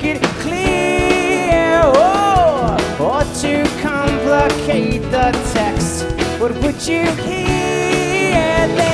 make it clear, oh, or to complicate the text. What would you hear then?